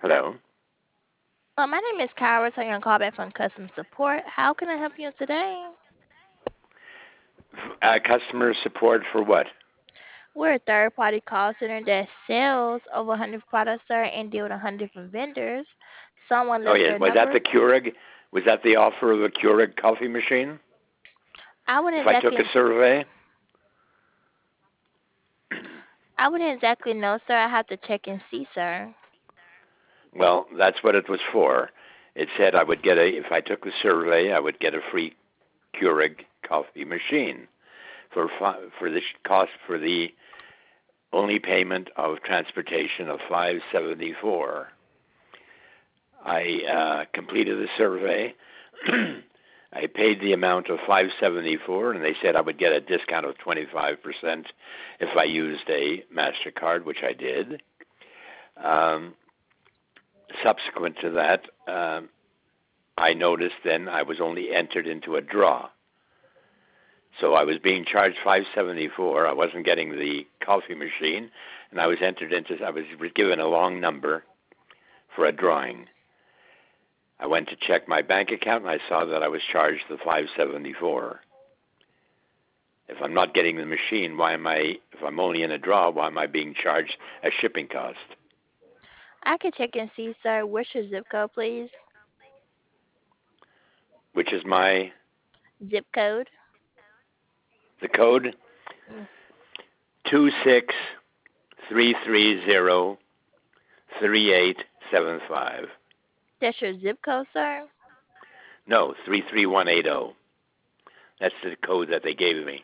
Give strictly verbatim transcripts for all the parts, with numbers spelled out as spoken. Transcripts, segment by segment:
Hello. Uh, my name is Kyra, so you're call back from customer support. How can I help you today? Uh, customer support for what? We're a third-party call center that sells over one hundred products, sir, and deal with one hundred different vendors. Someone Oh left yeah, their was that number. the Keurig? Was that the offer of the Keurig coffee machine? I wouldn't If I took exactly, a survey, I wouldn't exactly know, sir. I have to check and see, sir. well, that's what it was for. It said I would get a if I took the survey, I would get a free Keurig coffee machine for fi- for the cost for the only payment of transportation of five seventy four. I uh, completed the survey. I paid the amount of five seventy four, and they said I would get a discount of twenty five percent if I used a Mastercard, which I did. Um, Subsequent to that, um, I noticed then I was only entered into a draw. So I was being charged five seventy four. I wasn't getting the coffee machine, and I was entered into. I was given a long number for a drawing. I went to check my bank account, and I saw that I was charged the five seventy four. If I'm not getting the machine, why am I? If I'm only in a draw, why am I being charged a shipping cost? I can check and see, sir. What's your zip code, please? Which is my Zip code. the code Mm, two six three three zero three eight seven five. That's your zip code, sir. No, three three one eight zero. That's the code that they gave me.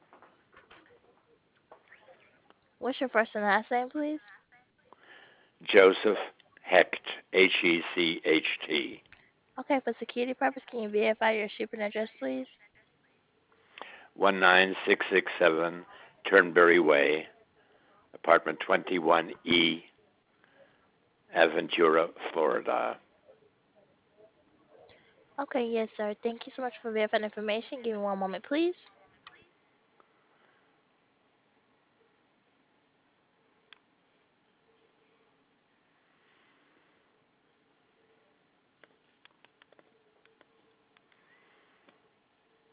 What's your first and last name, please? Joseph Hecht, H E C H T. Okay, for security purpose, can you verify your shipping address, please? one nine six six seven Turnberry Way, apartment twenty-one E, Aventura, Florida. Okay, yes, sir. Thank you so much for verifying information. Give me one moment, please.